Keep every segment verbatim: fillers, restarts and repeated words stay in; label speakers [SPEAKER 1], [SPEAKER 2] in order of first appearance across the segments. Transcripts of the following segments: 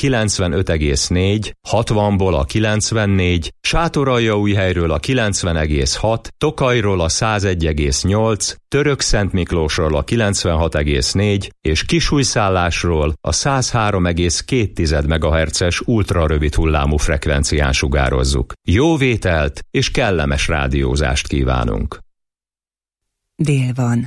[SPEAKER 1] kilencvenöt egész négy, hatvanból a kilencvennégy, Sátoraljaújhelyről a kilencven egész hat, Tokajról a száz egy egész nyolc, Törökszentmiklósról a kilencvenhat egész négy és Kisújszállásról a száz három egész két megahertzes ultrarövid hullámú frekvencián sugározzuk. Jó vételt és kellemes rádiózást kívánunk!
[SPEAKER 2] Dél van.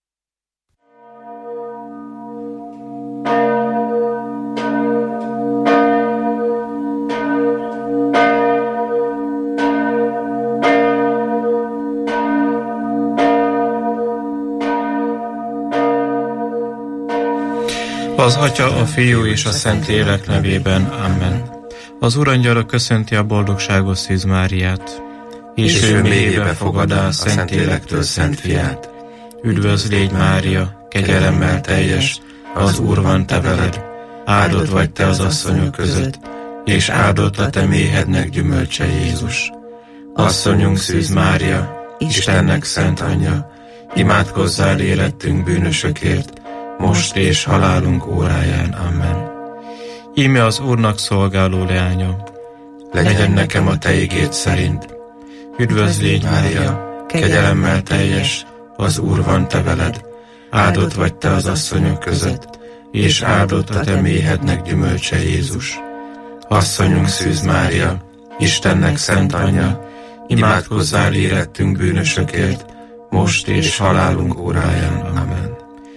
[SPEAKER 3] Az Atya, a Fiú és a Szentlélek nevében. Amen. Az Urangyala köszönti a boldogságos Szűz Máriát, és, és ő mélyébe fogadá a Szentlélektől Szent Fiát. Üdvözl légy, Mária, kegyelemmel teljes, az Úr van te veled, áldott vagy te az asszonyok között, és áldott a te méhednek gyümölcse Jézus. Asszonyunk Szűz Mária, Istennek szent anyja, imádkozzál érettünk bűnösökért, most és halálunk óráján. Amen. Íme az Úrnak szolgáló leánya, legyen nekem a te igéd szerint. Üdvözl légy, Mária, kegyelemmel teljes, az Úr van te veled, áldott vagy te az asszonyok között, és áldott a te méhednek gyümölcse Jézus. Asszonyunk Szűz Mária, Istennek szent anyja, imádkozzál érettünk bűnösökért, most és halálunk óráján. Amen.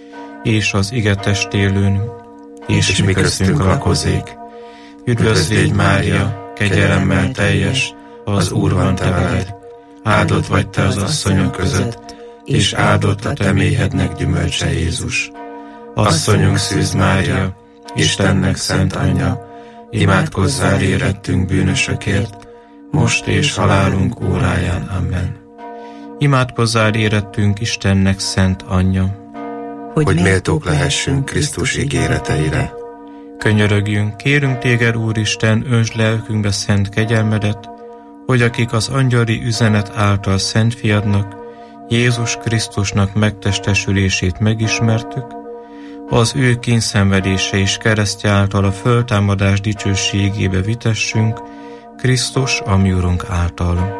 [SPEAKER 3] És az ige testélőn, és, és mi köztünk lakozik. Üdvözl légy, Mária, kegyelemmel teljes, az Úr van te veled, áldott vagy te az asszonyok között, és áldott a te méhednek gyümölcse Jézus. Asszonyunk Szűz Mária, Istennek szent anyja, imádkozzál érettünk bűnösökért, most és halálunk óráján. Amen. Imádkozzál érettünk Istennek szent anyja,
[SPEAKER 4] hogy, hogy méltók lehessünk Krisztus ígéreteire.
[SPEAKER 3] Könyörögjünk, kérünk téged, Úristen, öntsd lelkünkbe szent kegyelmedet, hogy akik az angyali üzenet által Szent Fiadnak, Jézus Krisztusnak megtestesülését megismertük, az ő kínszenvedése és keresztje által a föltámadás dicsőségébe vitessünk, Krisztus, a mi Urunk által.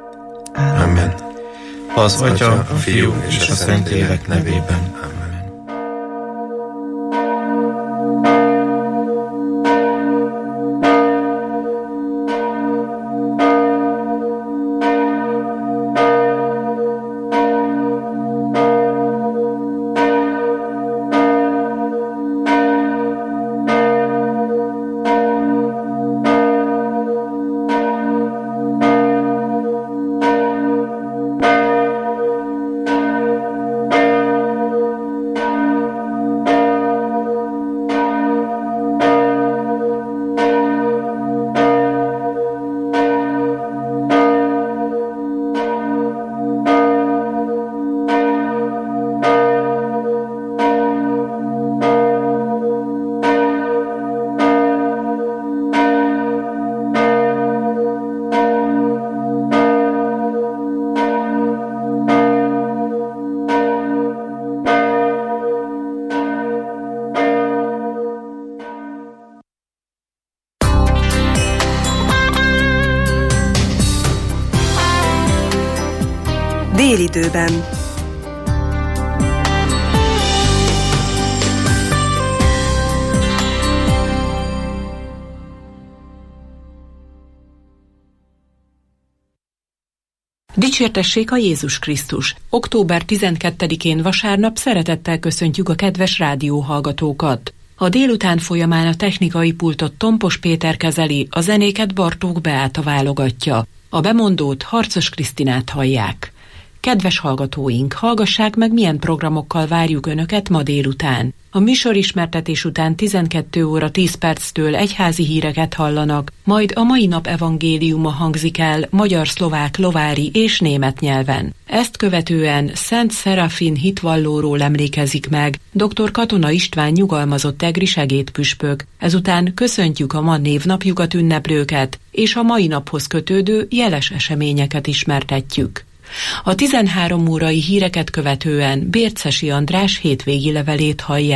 [SPEAKER 4] Amen.
[SPEAKER 3] Az Atya, a Fiú és a Szentlélek nevében. Amen.
[SPEAKER 2] Délidőben. Dicsértessék a Jézus Krisztus! október tizenkettedikén vasárnap szeretettel köszöntjük a kedves rádióhallgatókat. A délután folyamán a technikai pultot Tompos Péter kezeli, a zenéket Bartók Beáta válogatja. A bemondót, Harcos Krisztinát hallják. Kedves hallgatóink, hallgassák meg, milyen programokkal várjuk Önöket ma délután. A műsorismertetés után tizenkét óra tíz perctől egyházi híreket hallanak, majd a mai nap evangéliuma hangzik el magyar, szlovák, lovári és német nyelven. Ezt követően Szent Szerafin hitvallóról emlékezik meg dr. Katona István nyugalmazott egri segédpüspök. Ezután köszöntjük a ma névnapjukat ünneplőket, és a mai naphoz kötődő jeles eseményeket ismertetjük. A tizenhárom órai híreket követően Bércesi András hétvégi levelét hallják.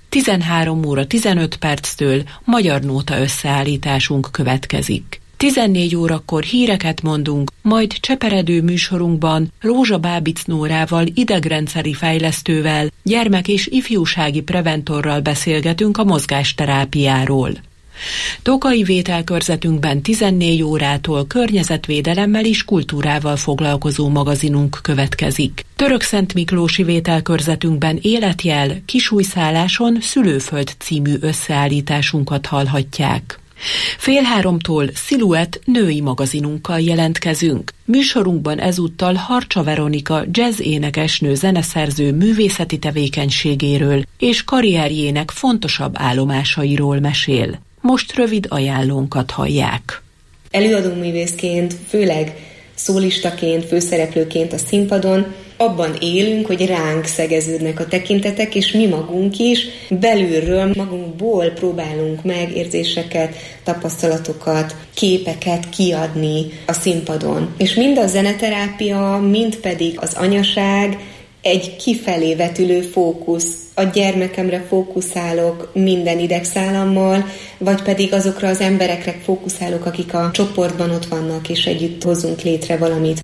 [SPEAKER 2] tizenhárom óra tizenöt perctől magyar nóta összeállításunk következik. tizennégy órakor híreket mondunk, majd cseperedő műsorunkban Rózsa Bábic Nórával, idegrendszeri fejlesztővel, gyermek- és ifjúsági preventorral beszélgetünk a mozgásterápiáról. Tokai vételkörzetünkben tizennégy órától környezetvédelemmel és kultúrával foglalkozó magazinunk következik. Törökszent Miklósi vételkörzetünkben életjel, Kisújszálláson Szülőföld című összeállításunkat hallhatják. Fél háromtól Sziluett női magazinunkkal jelentkezünk. Műsorunkban ezúttal Harcsa Veronika jazz énekesnő zeneszerző művészeti tevékenységéről és karrierjének fontosabb állomásairól mesél. Most rövid ajánlónkat hallják.
[SPEAKER 5] Előadóművészként, főleg szólistaként, főszereplőként a színpadon abban élünk, hogy ránk szegeződnek a tekintetek, és mi magunk is belülről, magunkból próbálunk meg érzéseket, tapasztalatokat, képeket kiadni a színpadon. És mind a zeneterápia, mind pedig az anyaság egy kifelé vetülő fókusz. A gyermekemre fókuszálok minden idegszálammal, vagy pedig azokra az emberekre fókuszálok, akik a csoportban ott vannak, és együtt hozzunk létre valamit.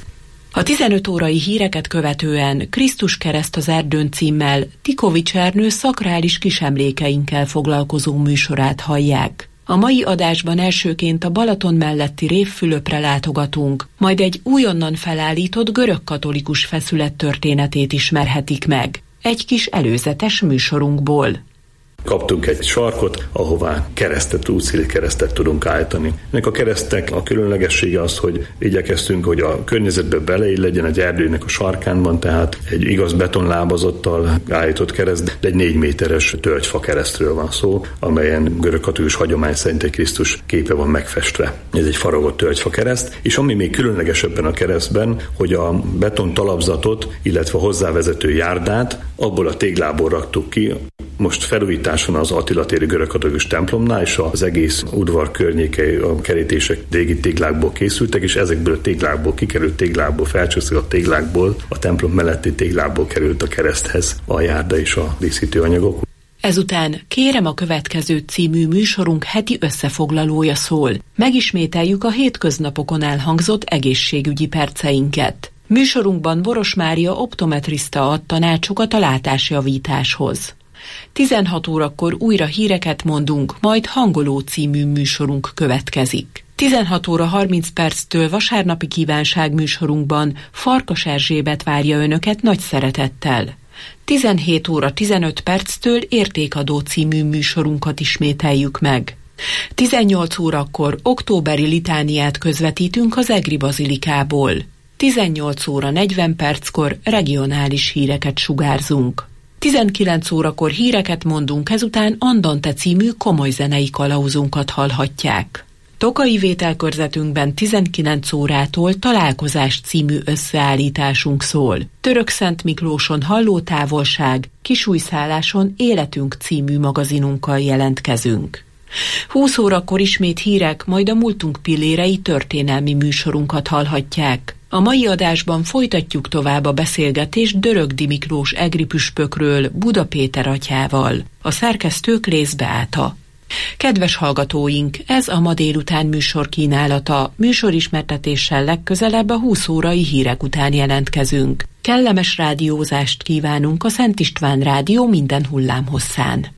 [SPEAKER 2] A tizenöt órai híreket követően Krisztus kereszt az erdőn címmel Tikovics Ernő szakrális kisemlékeinkkel foglalkozó műsorát hallják. A mai adásban elsőként a Balaton melletti Révfülöpre látogatunk, majd egy újonnan felállított görögkatolikus feszület történetét ismerhetik meg. Egy kis előzetes műsorunkból.
[SPEAKER 6] Kaptunk egy sarkot, ahová keresztet, útszéli keresztet tudunk állítani. Ennek a keresztnek a különlegessége az, hogy igyekeztünk, hogy a környezetbe beleillegyen egy erdőnek a sarkánban, tehát egy igaz betonlábazattal állított kereszt, de egy négy méteres tölgyfa keresztről van szó, amelyen görögkatolikus hagyomány szerint egy Krisztus képe van megfestve. Ez egy faragott tölgyfa kereszt, és ami még különlegesebben a keresztben, hogy a beton talapzatot, illetve a hozzávezető járdát abból a téglából raktuk ki. Most felújítás van az Attila téri görögkatolikus templomnál, és az egész udvar környékei, a kerítések régi téglákból készültek, és ezekből a téglákból, kikerült téglákból, felcsúszott a téglákból, a templom melletti téglákból került a kereszthez a járda és a díszítőanyagok.
[SPEAKER 2] Ezután Kérem a következő című műsorunk heti összefoglalója szól. Megismételjük a hétköznapokon elhangzott egészségügyi perceinket. Műsorunkban Boros Mária optometrista ad tanácsokat a látásjavításhoz. tizenhat órakor újra híreket mondunk, majd Hangoló című műsorunk következik. tizenhat óra harminc perctől vasárnapi kívánság műsorunkban Farkas Erzsébet várja önöket nagy szeretettel. tizenhét óra tizenöt perctől Értékadó című műsorunkat ismételjük meg. tizennyolc órakor októberi litániát közvetítünk az Egri bazilikából. tizennyolc óra negyven perckor regionális híreket sugárzunk. tizenkilenc órakor híreket mondunk, ezután Andante című komoly zenei kalauzunkat hallhatják. Tokai vételkörzetünkben tizenkilenc órától Találkozás című összeállításunk szól. Törökszent Miklóson Hallótávolság, Kisújszálláson Életünk című magazinunkkal jelentkezünk. húsz órakor ismét hírek, majd a múltunk pillérei történelmi műsorunkat hallhatják. A mai adásban folytatjuk tovább a beszélgetést Dörögdi Miklós egri püspökről Buda Péter atyával. A szerkesztő Klész Beáta. Kedves hallgatóink, ez a ma délután műsor kínálata. Műsorismertetéssel legközelebb a húsz órai hírek után jelentkezünk. Kellemes rádiózást kívánunk a Szent István Rádió minden hullámhosszán.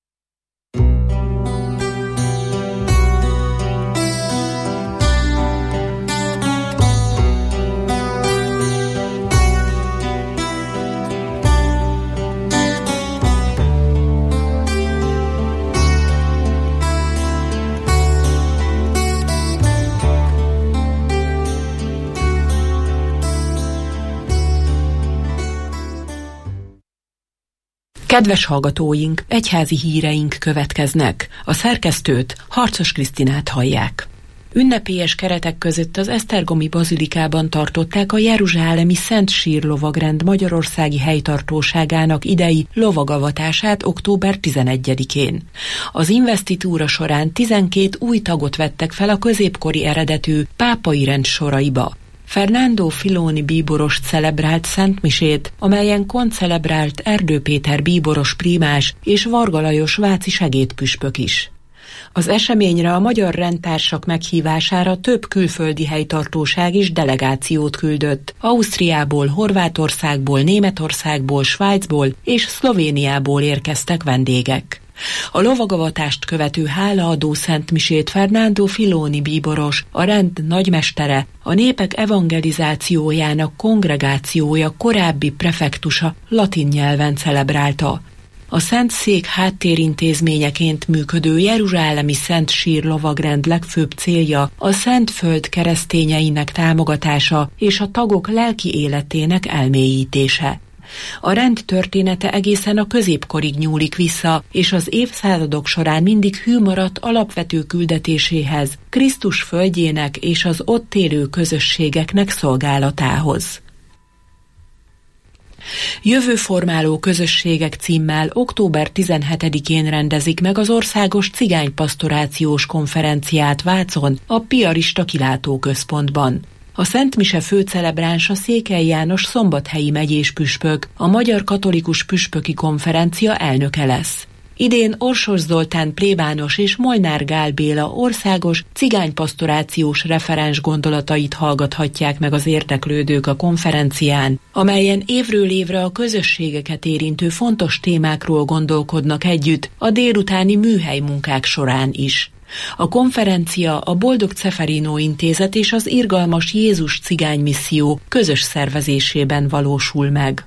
[SPEAKER 2] Kedves hallgatóink, egyházi híreink következnek. A szerkesztőt, Harcos Krisztinát hallják. Ünnepélyes keretek között az esztergomi bazilikában tartották a jeruzsálemi Szent Sír lovagrend magyarországi helytartóságának idei lovagavatását október tizenegyedikén. Az investitúra során tizenkét új tagot vettek fel a középkori eredetű pápai rend soraiba. Fernando Filoni bíborost celebrált szentmisét, amelyen koncelebrált Erdő Péter bíboros prímás és Varga Lajos váci segédpüspök is. Az eseményre a magyar rendtársak meghívására több külföldi helytartóság is delegációt küldött. Ausztriából, Horvátországból, Németországból, Svájcból és Szlovéniából érkeztek vendégek. A lovagavatást követő hálaadó szentmisét Fernando Filoni bíboros, a rend nagymestere, a népek evangelizációjának kongregációja korábbi prefektusa latin nyelven celebrálta. A Szent Szék háttérintézményeként működő jeruzsálemi Szent Sír lovagrend legfőbb célja a Szentföld keresztényeinek támogatása és a tagok lelki életének elmélyítése. A rend története egészen a középkorig nyúlik vissza, és az évszázadok során mindig hű maradt alapvető küldetéséhez, Krisztus földjének és az ott élő közösségeknek szolgálatához. Jövőformáló közösségek címmel október tizenhetedikén rendezik meg az Országos Cigánypastorációs Konferenciát Vácon, a Piarista Kilátóközpontban. A Szentmise főcelebránsa Székely János szombathelyi megyés püspök, a Magyar Katolikus Püspöki Konferencia elnöke lesz. Idén Orsos Zoltán plébános és Molnár Gál Béla országos cigánypastorációs referens gondolatait hallgathatják meg az érdeklődők a konferencián, amelyen évről évre a közösségeket érintő fontos témákról gondolkodnak együtt a délutáni műhely munkák során is. A konferencia a Boldog Ceferino Intézet és az Irgalmas Jézus Cigány Misszió közös szervezésében valósul meg.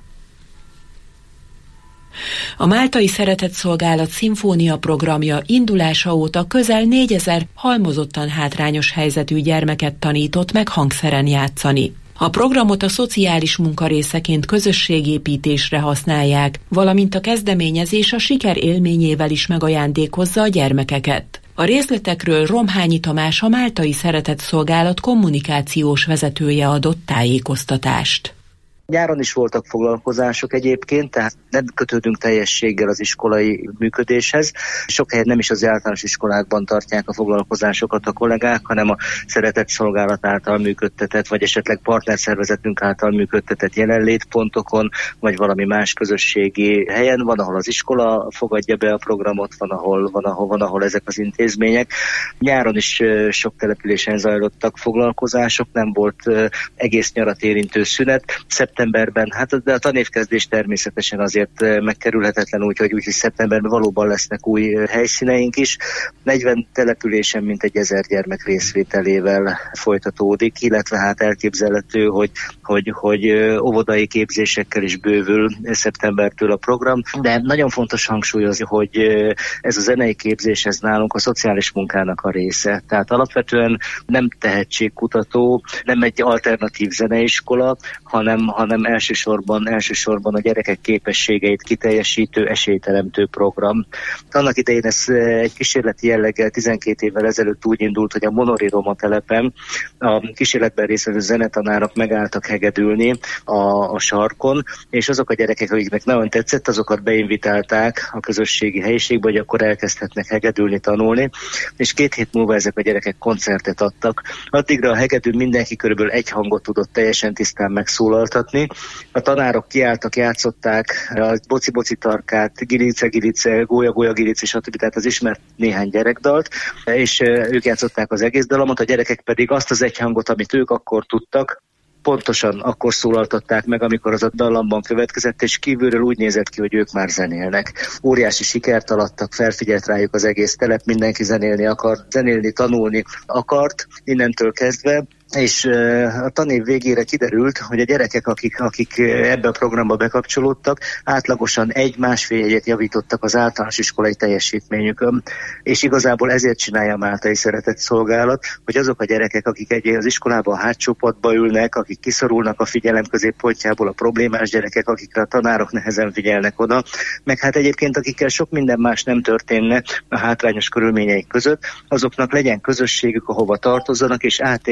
[SPEAKER 2] A Máltai Szeretetszolgálat szimfónia programja indulása óta közel négyezer halmozottan hátrányos helyzetű gyermeket tanított meg hangszeren játszani. A programot a szociális munka részeként közösségépítésre használják, valamint a kezdeményezés a siker élményével is megajándékozza a gyermekeket. A részletekről Romhányi Tamás, a Máltai Szeretetszolgálat kommunikációs vezetője adott tájékoztatást.
[SPEAKER 7] Nyáron is voltak foglalkozások egyébként, tehát nem kötődünk teljességgel az iskolai működéshez. Sok helyen nem is az általános iskolákban tartják a foglalkozásokat a kollégák, hanem a Szeretetszolgálat által működtetett, vagy esetleg partnerszervezetünk által működtetett jelenlétpontokon, vagy valami más közösségi helyen. Van, ahol az iskola fogadja be a programot, van, ahol, van, ahol, van, ahol ezek az intézmények. Nyáron is sok településen zajlottak foglalkozások, nem volt egész nyarat érintő szünet. Szeptemberben, hát de a tanévkezdés természetesen azért megkerülhetetlen, úgyhogy úgy, hogy szeptemberben valóban lesznek új helyszíneink is. negyven településen mintegy ezer gyermek részvételével folytatódik, illetve hát elképzelhető, hogy, hogy, hogy óvodai képzésekkel is bővül szeptembertől a program, de nagyon fontos hangsúlyozni, hogy ez a zenei képzés, ez nálunk a szociális munkának a része. Tehát alapvetően nem tehetségkutató, nem egy alternatív zeneiskola, hanem hanem elsősorban, elsősorban a gyerekek képességeit kiteljesítő, esélyteremtő program. Annak idején ez egy kísérleti jelleggel tizenkét évvel ezelőtt úgy indult, hogy a Monori Roma telepen a kísérletben résztvevő zenetanárok megálltak hegedülni a, a sarkon, és azok a gyerekek, akiknek nagyon tetszett, azokat beinvitálták a közösségi helyiségbe, hogy akkor elkezdhetnek hegedülni, tanulni, és két hét múlva ezek a gyerekek koncertet adtak. Addigra a hegedű mindenki körülbelül egy hangot tudott teljesen tisztán megszólaltatni. A tanárok kiálltak, játszották a boci-boci tarkát, gilice-gilice, gólya-gólya-gilice, stb. Tehát az ismert néhány gyerekdalt, és ők játszották az egész dalomot, a gyerekek pedig azt az egy hangot, amit ők akkor tudtak, pontosan akkor szólaltatták meg, amikor az a dallamban következett, és kívülről úgy nézett ki, hogy ők már zenélnek. Óriási sikert alattak, felfigyelt rájuk az egész telep, mindenki zenélni akar, zenélni, tanulni akart, innentől kezdve, és a tanév végére kiderült, hogy a gyerekek, akik, akik ebbe a programba bekapcsolódtak, átlagosan egy-másfél jegyet javítottak az általános iskolai teljesítményükön. És igazából ezért csinálja a Máltai Szeretetszolgálat, hogy azok a gyerekek, akik egy az iskolában a hátsó padba ülnek, akik kiszorulnak a figyelem középpontjából, a problémás gyerekek, akikre a tanárok nehezen figyelnek oda, meg hát egyébként akikkel sok minden más nem történne a hátrányos körülményeik között, azoknak legyen közösségük, ahova tartozzanak, és átéljék az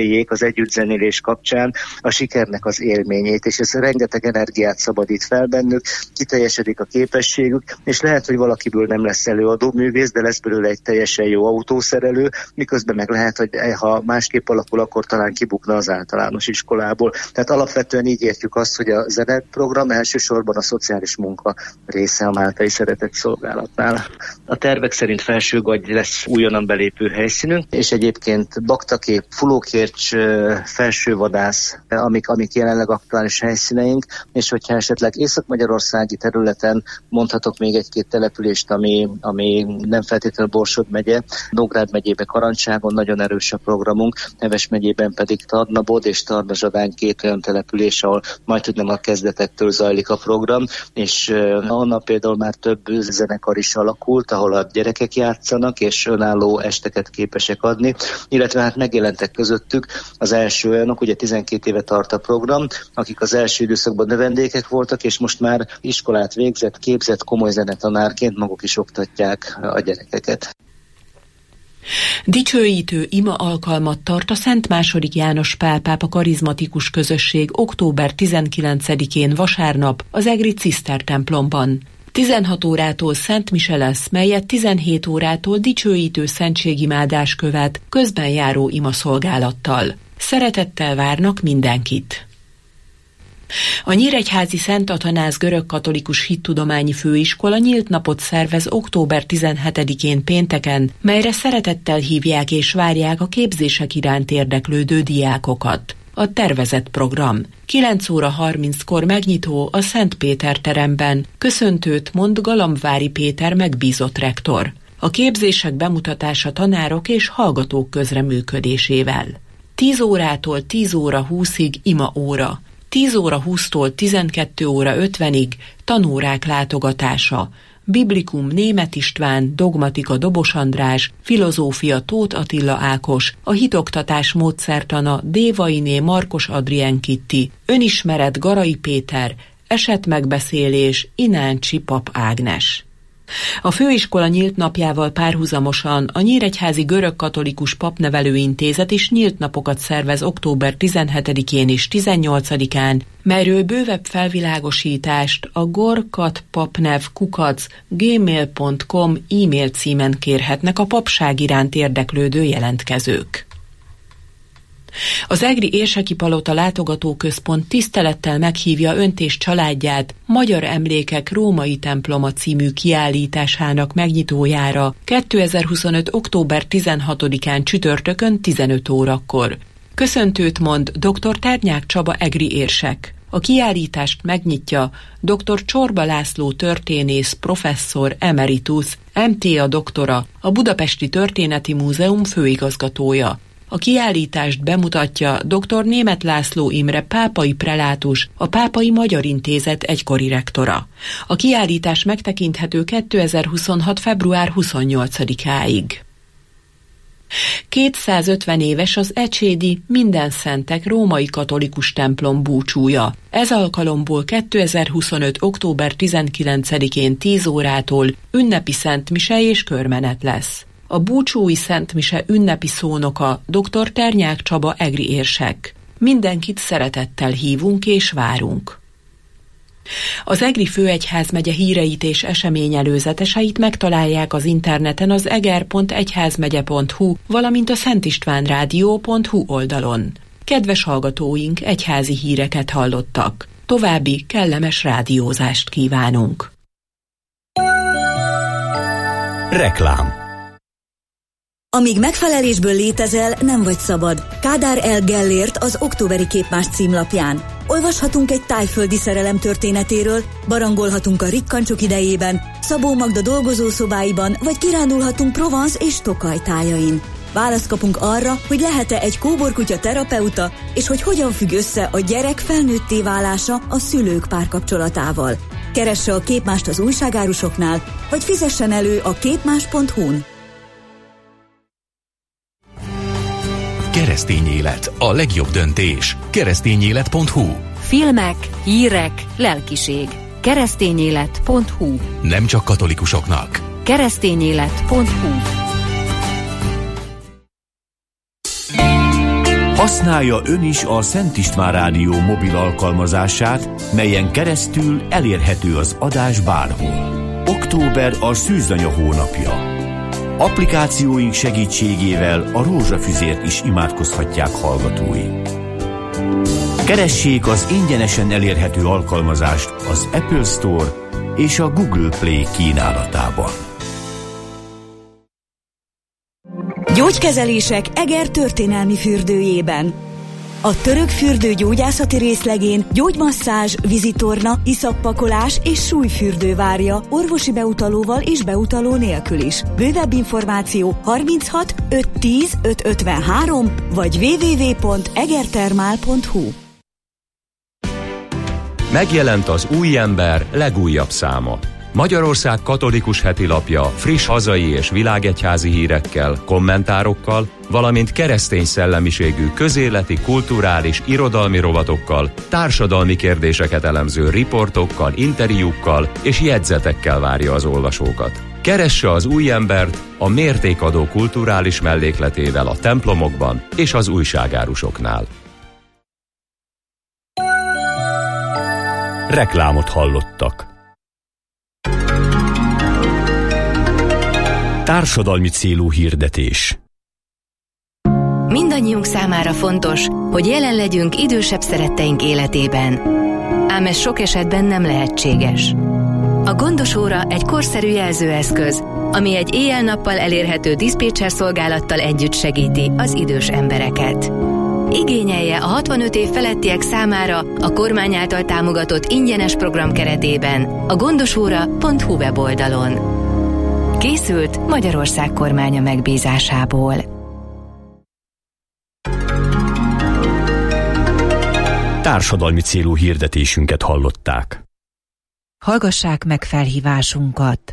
[SPEAKER 7] együttzenélés kapcsán a sikernek az élményét, és ez rengeteg energiát szabadít fel bennük, kiteljesedik a képességük, és lehet, hogy valakiből nem lesz előadó művész, de lesz belőle egy teljesen jó autószerelő, miközben meg lehet, hogy ha másképp alakul, akkor talán kibukna az általános iskolából. Tehát alapvetően így értjük azt, hogy a zeneprogram elsősorban a szociális munka része a Máltai Szeretett Szolgálatnál. A tervek szerint Felsőgagy lesz újonnan belépő helyszínünk, és egyébként Baktakép, Fulókércs, Felsővadász, amik, amik jelenleg aktuális helyszíneink, és hogyha esetleg észak-magyarországi területen mondhatok még egy-két települést, ami, ami nem feltétlenül Borsod megye, Nógrád megyében Karancságon nagyon erős a programunk, Neves megyében pedig Tarnabod és Tarnazsadány két olyan település, ahol majd nem a kezdetektől zajlik a program, és onnan például már több zenekar is alakult, ahol a gyerekek játszanak, és önálló esteket képesek adni, illetve hát megjelentek közöttük az első olyanok, ugye tizenkét éve tart a program, akik az első időszakban növendékek voltak, és most már iskolát végzett, képzett, komoly zenetanárként maguk is oktatják a gyerekeket.
[SPEAKER 2] Dicsőítő ima alkalmat tart a Szent második János Pál pápa karizmatikus közösség október tizenkilencedikén vasárnap az egri cisztertemplomban. tizenhat órától Szent Mise lesz, melyet tizenhét órától dicsőítő szentségimádás követ közben járó imaszolgálattal. Szeretettel várnak mindenkit! A Nyíregyházi Szent Atanáz Görögkatolikus Hittudományi Főiskola nyílt napot szervez október tizenhetedikén pénteken, melyre szeretettel hívják és várják a képzések iránt érdeklődő diákokat. A tervezett program. kilenc óra harminckor megnyitó a Szent Péter teremben, köszöntőt mond Galambvári Péter megbízott rektor. A képzések bemutatása tanárok és hallgatók közreműködésével. tíz órától tíz óra húszig ima óra. tíz óra húsztól tizenkét óra ötvenig tanórák látogatása, Biblikum Németh István, Dogmatika Dobos András, Filozófia Tóth Attila Ákos, a hitoktatás módszertana Dévainé Markos Adrien Kitti, Önismeret Garai Péter, Esetmegbeszélés Ináncsi Pap Ágnes. A főiskola nyílt napjával párhuzamosan a Nyíregyházi Görögkatolikus Papnevelőintézet is nyílt napokat szervez október tizenhetedikén és tizennyolcadikán, melyről bővebb felvilágosítást a gorkatpapnev kukac gmail pont com e-mail címen kérhetnek a papság iránt érdeklődő jelentkezők. Az egri Érseki Palota Látogatóközpont tisztelettel meghívja Önt és családját Magyar Emlékek Római Temploma című kiállításának megnyitójára kétezer-huszonöt október tizenhatodikán csütörtökön tizenöt órakor. Köszöntőt mond dr. Ternyák Csaba egri érsek. A kiállítást megnyitja dr. Csorba László történész professzor emeritus, em té á doktora, a Budapesti Történeti Múzeum főigazgatója. A kiállítást bemutatja dr. Németh László Imre pápai prelátus, a Pápai Magyar Intézet egykori rektora. A kiállítás megtekinthető kétezer-huszonhat február huszonnyolcadikáig. kétszázötven éves az ecsédi Mindenszentek római katolikus templom búcsúja. Ez alkalomból kétezer-huszonöt október tizenkilencedikén tíz órától ünnepi szentmise és körmenet lesz. A búcsúi szentmise ünnepi szónoka dr. Ternyák Csaba egri érsek. Mindenkit szeretettel hívunk és várunk. Az Egri Főegyházmegye híreit és eseményelőzeteseit megtalálják az interneten az eger pont egyházmegye pont hu, valamint a szentistvánrádió pont hu oldalon. Kedves hallgatóink, egyházi híreket hallottak. További kellemes rádiózást kívánunk.
[SPEAKER 8] Reklám.
[SPEAKER 9] Amíg megfelelésből létezel, nem vagy szabad. Kádár L. Gellért az októberi Képmás címlapján. Olvashatunk egy tájföldi szerelem történetéről, barangolhatunk a rikkancsok idejében, Szabó Magda dolgozószobáiban, vagy kirándulhatunk Provence és Tokaj tájain. Választ kapunk arra, hogy lehet-e egy kóborkutya terapeuta, és hogy hogyan függ össze a gyerek felnőtté válása a szülők párkapcsolatával. Keresse a Képmást az újságárusoknál, vagy fizessen elő a képmás pont hu-n.
[SPEAKER 8] Keresztény élet. A legjobb döntés. keresztényélet pont hu.
[SPEAKER 10] Filmek, hírek, lelkiség. keresztényélet pont hu.
[SPEAKER 8] Nem csak katolikusoknak.
[SPEAKER 10] keresztényélet pont hu.
[SPEAKER 11] Használja ön is a Szent István Rádió mobil alkalmazását, melyen keresztül elérhető az adás bárhol. Október a szűzanya hónapja. Applikációink segítségével a rózsafüzért is imádkozhatják hallgatóink. Keressék az ingyenesen elérhető alkalmazást az Apple Store és a Google Play kínálatában.
[SPEAKER 9] Gyógykezelések Eger történelmi fürdőjében. A török fürdő gyógyászati részlegén gyógymasszázs, vízitorna, iszappakolás és súlyfürdő várja orvosi beutalóval és beutaló nélkül is. Bővebb információ harminchat ötszáz tíz ötszázötvenhárom vagy double-u double-u double-u pont egertermál pont hu.
[SPEAKER 1] Megjelent az Új Ember legújabb száma. Magyarország katolikus hetilapja friss hazai és világegyházi hírekkel, kommentárokkal, valamint keresztény szellemiségű közéleti, kulturális, irodalmi rovatokkal, társadalmi kérdéseket elemző riportokkal, interjúkkal és jegyzetekkel várja az olvasókat. Keresse az Új Embert a mértékadó kulturális mellékletével a templomokban és az újságárusoknál.
[SPEAKER 11] Reklámot hallottak. Társadalmi célú hirdetés.
[SPEAKER 10] Mindannyiunk számára fontos, hogy jelen legyünk idősebb szeretteink életében. Ám ez sok esetben nem lehetséges. A gondos óra egy korszerű jelzőeszköz, ami egy éjjel-nappal elérhető diszpécser szolgálattal együtt segíti az idős embereket. Igényelje a hatvanöt év felettiek számára a kormány által támogatott ingyenes program keretében a gondosóra pont hu weboldalon. Készült Magyarország kormánya megbízásából.
[SPEAKER 11] Társadalmi célú hirdetésünket hallották.
[SPEAKER 12] Hallgassák meg felhívásunkat!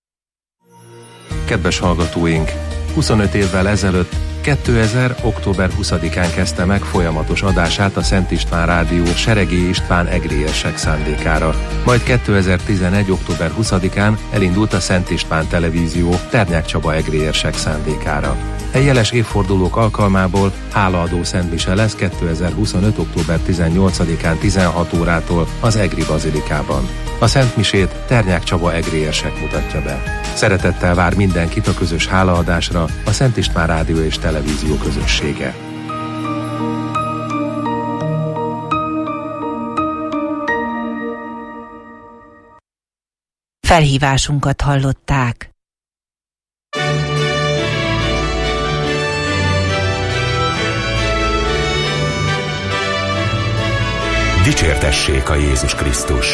[SPEAKER 13] Kedves hallgatóink! huszonöt évvel ezelőtt, kétezer. október huszadikán kezdte meg folyamatos adását a Szent István Rádió Seregély István egrélyesek szándékára. Majd kétezer-tizenegy. október huszadikán elindult a Szent István Televízió Ternyák Csaba egrélyesek szándékára. E jeles évfordulók alkalmából hálaadó szentmise lesz kétezer-huszonöt. október tizennyolcadikán tizenhat órától az Egri Bazilikában. A szentmisét Ternyák Csaba egrélyesek mutatja be. Szeretettel vár mindenkit a közös hálaadásra a Szent István Rádió és Televízió közössége.
[SPEAKER 12] Felhívásunkat hallották.
[SPEAKER 8] Dicsértessék a Jézus Krisztus!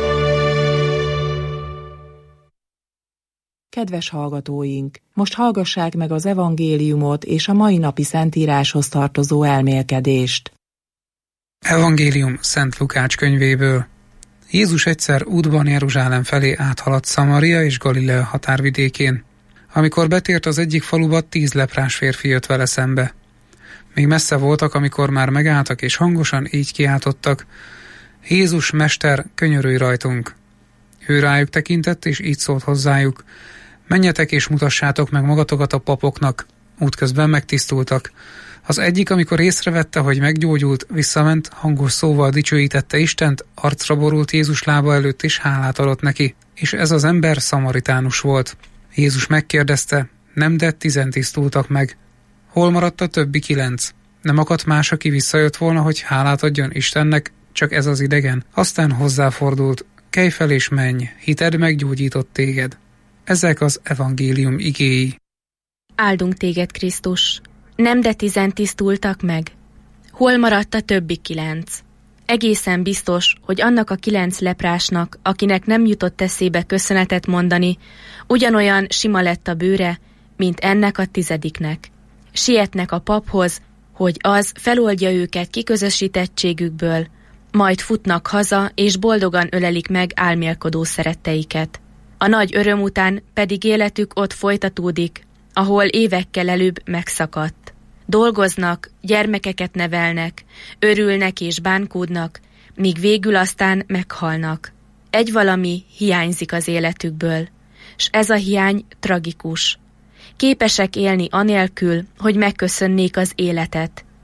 [SPEAKER 2] Kedves hallgatóink, most hallgassák meg az evangéliumot és a mai napi szentíráshoz tartozó elmélkedést.
[SPEAKER 14] Evangélium Szent Lukács könyvéből. Jézus egyszer útban Jeruzsálem felé áthaladt Szamaria és Galilea határvidékén. Amikor betért az egyik faluba, tíz leprás férfi jött vele szembe. Még messze voltak, amikor már megálltak és hangosan így kiáltottak: Jézus, Mester, könyörülj rajtunk! Ő rájuk tekintett, és így szólt hozzájuk: menjetek és mutassátok meg magatokat a papoknak. Útközben megtisztultak. Az egyik, amikor észrevette, hogy meggyógyult, visszament, hangos szóval dicsőítette Istent, arcra borult Jézus lába előtt, és hálát adott neki. És ez az ember szamaritánus volt. Jézus megkérdezte: nem, de tizen tisztultak meg. Hol maradt a többi kilenc? Nem akadt más, aki visszajött volna, hogy hálát adjon Istennek, csak ez az idegen? Aztán hozzáfordult: kelj fel és menj, hited meggyógyított téged. Ezek az evangélium igéi.
[SPEAKER 15] Áldunk téged, Krisztus! Nem, de tizen tisztultak meg. Hol maradt a többi kilenc? Egészen biztos, hogy annak a kilenc leprásnak, akinek nem jutott eszébe köszönetet mondani, ugyanolyan sima lett a bőre, mint ennek a tizediknek. Sietnek a paphoz, hogy az feloldja őket kiközösítettségükből, majd futnak haza, és boldogan ölelik meg álmélkodó szeretteiket. A nagy öröm után pedig életük ott folytatódik, ahol évekkel előbb megszakadt. Dolgoznak, gyermekeket nevelnek, örülnek és bánkódnak, míg végül aztán meghalnak. Egy valami hiányzik az életükből, s ez a hiány tragikus. Képesek élni anélkül, hogy megköszönnék az életet.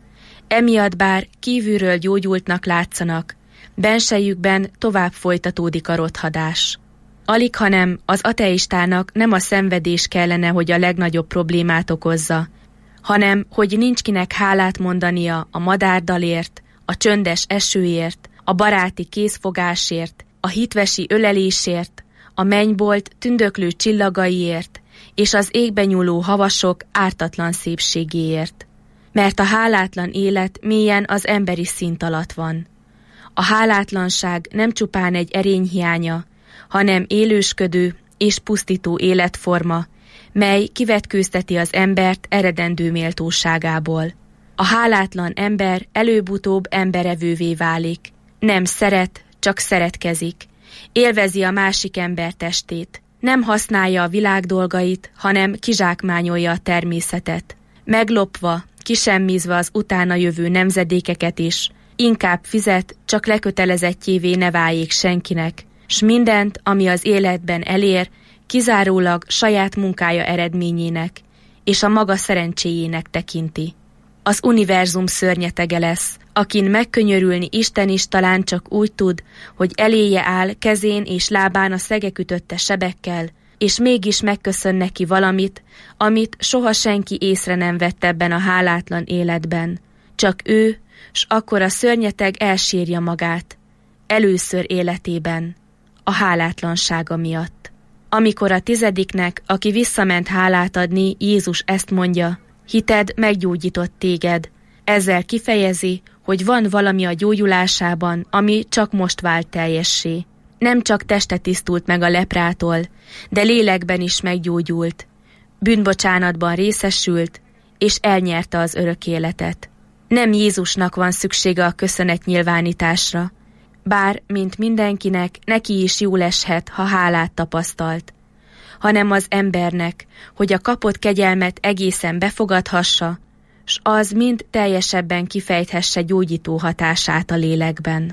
[SPEAKER 15] Emiatt bár kívülről gyógyultnak látszanak, bensejükben tovább folytatódik a rothadás. Alighanem az ateistának nem a szenvedés kellene, hogy a legnagyobb problémát okozza, hanem hogy nincs kinek hálát mondania a madárdalért, a csöndes esőért, a baráti kézfogásért, a hitvesi ölelésért, a mennybolt tündöklő csillagaiért, és az égbe nyúló havasok ártatlan szépségéért. Mert a hálátlan élet mélyen az emberi szint alatt van. A hálátlanság nem csupán egy erényhiánya, hanem élősködő és pusztító életforma, mely kivetkőzteti az embert eredendő méltóságából. A hálátlan ember előbb-utóbb emberevővé válik. Nem szeret, csak szeretkezik. Élvezi a másik ember testét. Nem használja a világ dolgait, hanem kizsákmányolja a természetet. Meglopva, kisemmizve az utána jövő nemzedékeket is, inkább fizet, csak lekötelezettjévé ne váljék senkinek, s mindent, ami az életben elér, kizárólag saját munkája eredményének, és a maga szerencséjének tekinti. Az univerzum szörnyetege lesz, akin megkönyörülni Isten is talán csak úgy tud, hogy eléje áll kezén és lábán a szegekütötte sebekkel, és mégis megköszön neki valamit, amit soha senki észre nem vett ebben a hálátlan életben. Csak ő, s akkor a szörnyeteg elsírja magát. Először életében, a hálátlansága miatt. Amikor a tizediknek, aki visszament hálát adni, Jézus ezt mondja, hited meggyógyított téged. Ezzel kifejezi, hogy van valami a gyógyulásában, ami csak most vált teljessé. Nem csak teste tisztult meg a leprától, de lélekben is meggyógyult. Bűnbocsánatban részesült, és elnyerte az örök életet. Nem Jézusnak van szüksége a köszönetnyilvánításra, bár, mint mindenkinek, neki is jól eshet, ha hálát tapasztalt, hanem az embernek, hogy a kapott kegyelmet egészen befogadhassa, s az mind teljesebben kifejthesse gyógyító hatását a lélekben.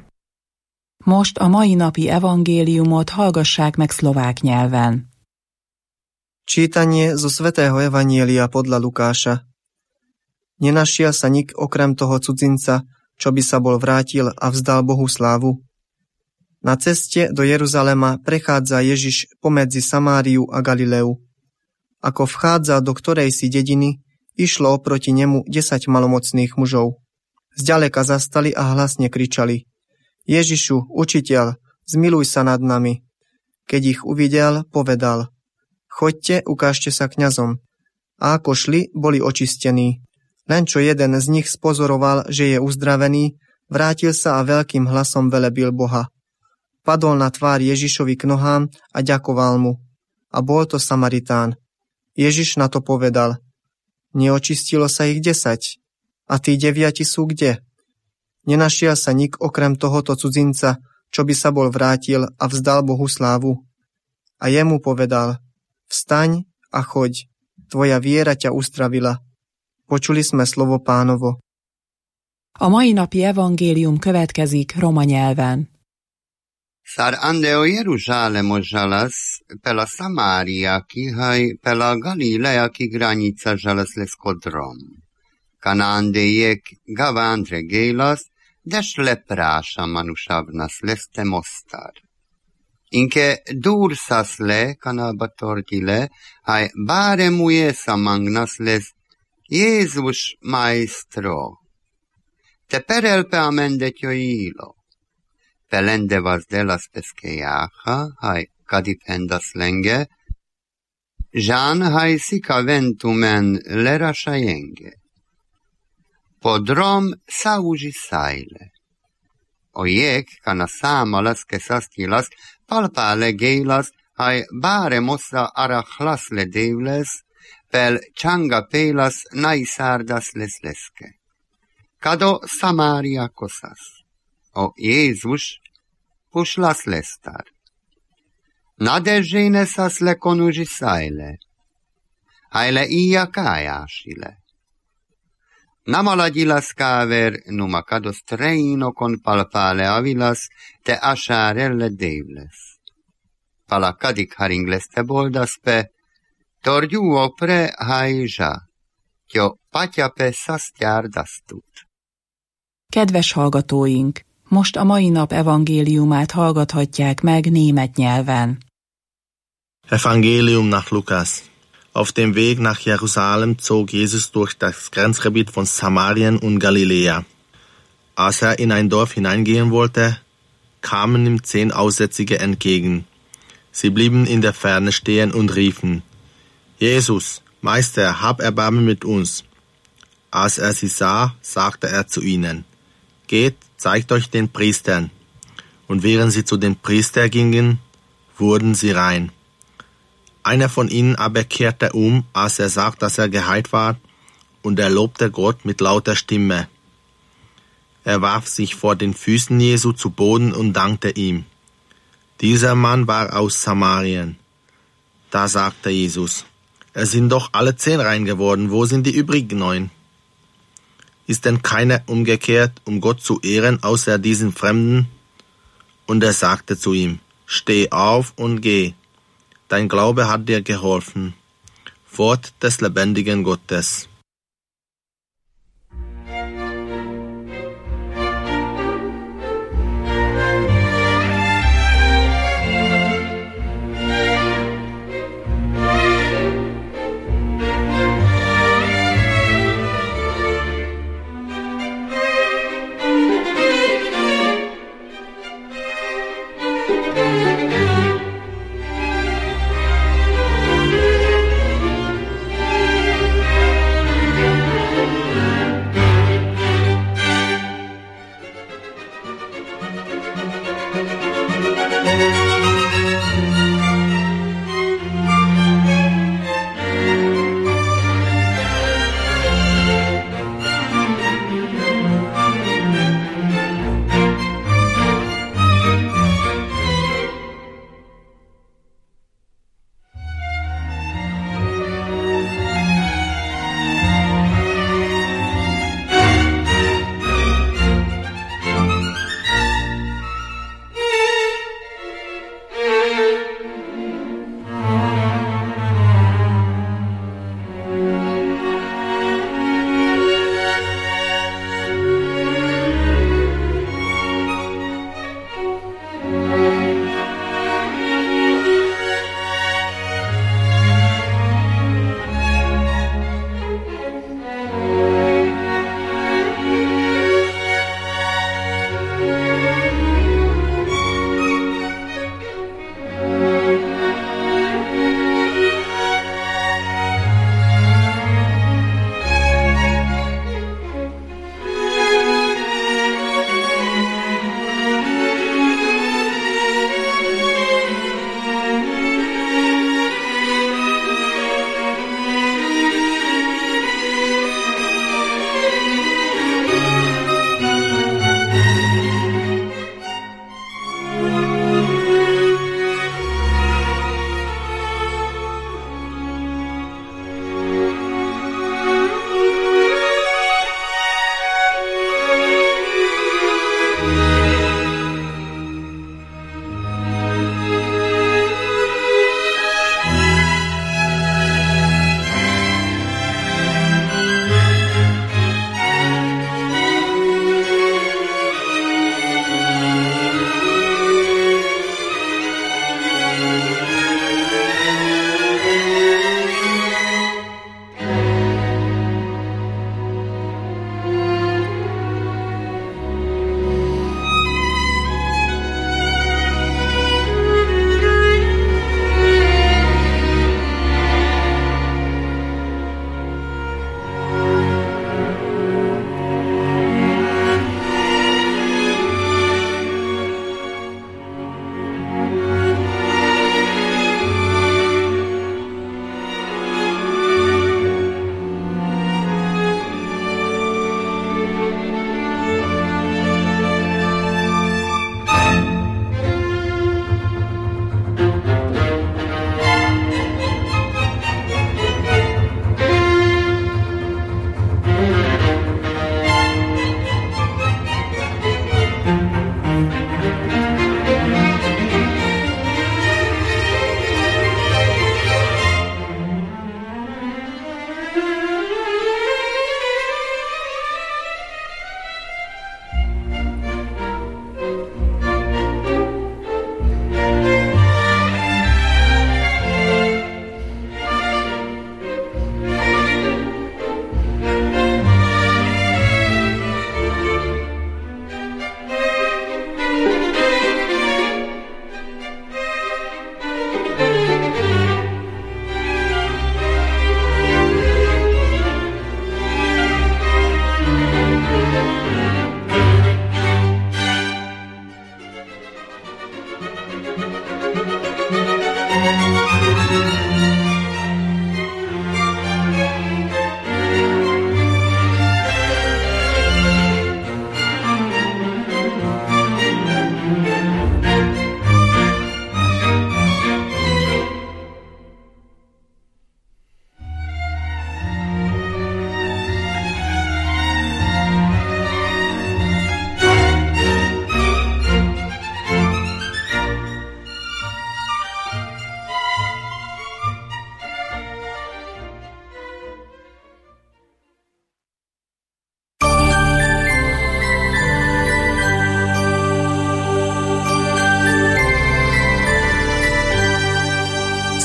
[SPEAKER 12] Most a mai napi evangéliumot hallgassák meg szlovák nyelven.
[SPEAKER 16] Čítanie zo svätého evanielia podľa Lukáša. Nenašiel sa nik okrem toho cudzinca, čo by sa bol vrátil a vzdal Bohu slávu. Na ceste do Jeruzalema prechádza Ježiš pomedzi Samáriu a Galileu. Ako vchádza do ktorejsi dediny, išlo oproti nemu desať malomocných mužov. Zďaleka zastali a hlasne kričali: Ježišu, učiteľ, zmiluj sa nad nami. Keď ich uvidel, povedal: Choďte, ukážte sa kňazom. A ako šli, boli očistení. Len čo jeden z nich spozoroval, že je uzdravený, vrátil sa a veľkým hlasom velebil Boha. Padol na tvár Ježišovi k nohám a ďakoval mu. A bol to Samaritán. Ježiš na to povedal: Neočistilo sa ich desať. A tí deviati sú kde? Nenašiel sa nik okrem tohoto cudzinca, čo by sa bol vrátil a vzdal Bohu slávu. A jemu povedal: Vstaň a choď, tvoja viera ťa uzdravila. Počuli sme slovo Pánovo.
[SPEAKER 12] A mai napi evangélium következik roma nyelven.
[SPEAKER 17] Sar andeo Jeruzsálemo žalas, pela Samária kihaj, pela Galilea ki granica žalas leskodrom. Kanandejek gavandre gélas, des leprása manusavnas leste mostar. Inke dursas le, kanalba torgile, haj báre mujesa magnas les, Jézus maestro. Te perelpe amendetjo ilo. Pelende vas delas peskejaha, haj kadiphendas lenge, Jean haj sika ventumen lera sajenge. Podrom sauži sajle. Ojek, kana saamalas kesastilas, palpale geilas, haj bare mossa arachlas le devles, pel changa pelas naisardas lesleske. Kado Samária kosas. O Jézus puslas lestar. Nadežénesas le konuži sajle. Hajle ija kájásile. Namaladilas káver numa kados treino con palpale avilas te asárelle devles. Palakadik haringles te boldaspe, torgiuo pre haija, tjo patjape sastjárdastut.
[SPEAKER 12] Kedves hallgatóink, most a mai nap evangéliumát hallgathatják meg német nyelven.
[SPEAKER 18] Evangelium nach Lukas. Auf dem Weg nach Jerusalem zog Jesus durch das Grenzgebiet von Samarien und Galiläa. Als er in ein Dorf hineingehen wollte, kamen ihm zehn Aussätzige entgegen. Sie blieben in der Ferne stehen und riefen: Jesus, Meister, hab Erbarmen mit uns. Als er sie sah, sagte er zu ihnen: Geht, zeigt euch den Priestern. Und während sie zu den Priestern gingen, wurden sie rein. Einer von ihnen aber kehrte um, als er sah, dass er geheilt war, und er lobte Gott mit lauter Stimme. Er warf sich vor den Füßen Jesu zu Boden und dankte ihm. Dieser Mann war aus Samarien. Da sagte Jesus: Es sind doch alle zehn rein geworden, wo sind die übrigen neun? Ist denn keiner umgekehrt, um Gott zu ehren, außer diesen Fremden? Und er sagte zu ihm: Steh auf und geh. Dein Glaube hat dir geholfen. Wort des lebendigen Gottes.